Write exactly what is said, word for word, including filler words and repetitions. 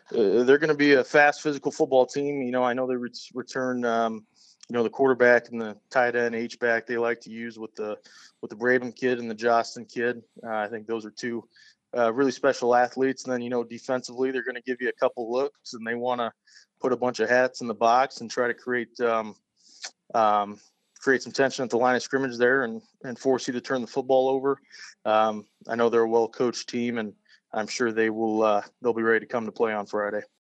Uh, they're going to be a fast, physical football team. You know, I know they ret- return, um, you know, the quarterback and the tight end H back they like to use with the with the Braven kid and the Jostin kid. Uh, I think those are two uh, really special athletes. And then, you know, defensively, they're going to give you a couple looks, and they want to put a bunch of hats in the box and try to create um, um, create some tension at the line of scrimmage there and and force you to turn the football over. Um, I know they're a well coached team, and I'm sure they will uh, they'll be ready to come to play on Friday.